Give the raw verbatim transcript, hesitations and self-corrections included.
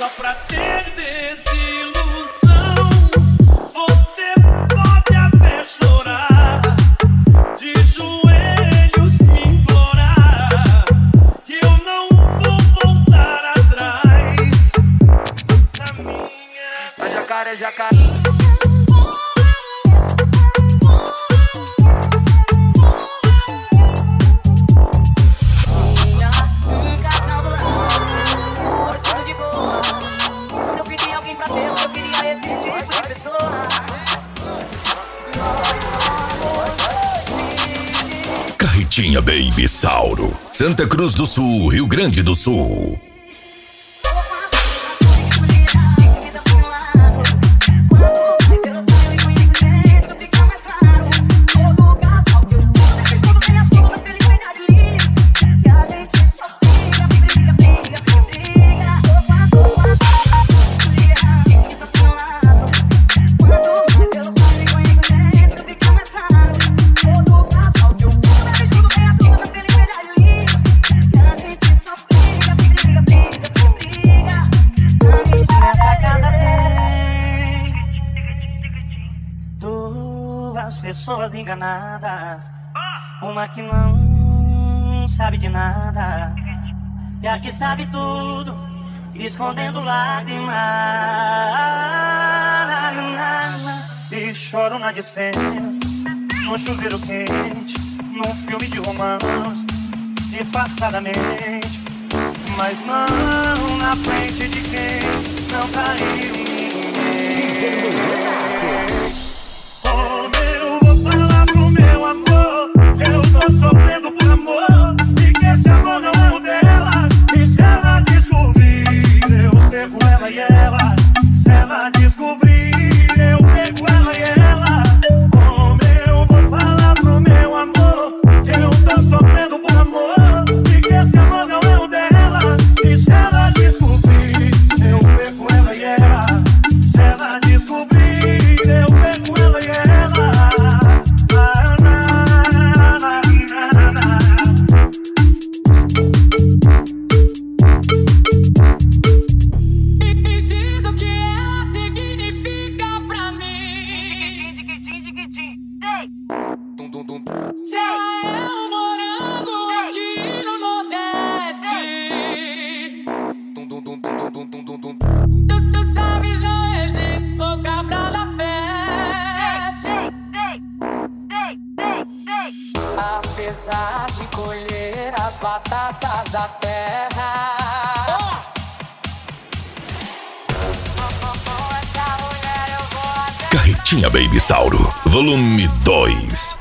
Só pra ter desilusão, você pode até chorar, de joelhos me implorar, que eu não vou voltar atrás. Na minha... A jacaré, jacaré. Carretinha Baby Sauro, Santa Cruz do Sul, Rio Grande do Sul. Duas pessoas enganadas, uma que não sabe de nada e a que sabe tudo, escondendo lágrimas. E choro na dispensa, no chuveiro quente, num filme de romance, disfarçadamente, mas não na frente de quem não traiu ninguém. Sofrendo por amor, e que esse amor não é o dela. E se ela descobrir, eu pego ela e ela. Se ela descobrir, eu pego ela e ela. Como eu vou falar pro meu amor que eu tô sofrendo por amor, e que esse amor não é o dela. E se ela descobrir, eu pego ela e ela. Se ela descobrir, eu pego ela e ela. Já eu morando aqui no Nordeste, tu, tu sabes, não existe, sou cabra da festa. Apesar de colher as batatas da terra, Carretinha Baby Sauro, volume dois.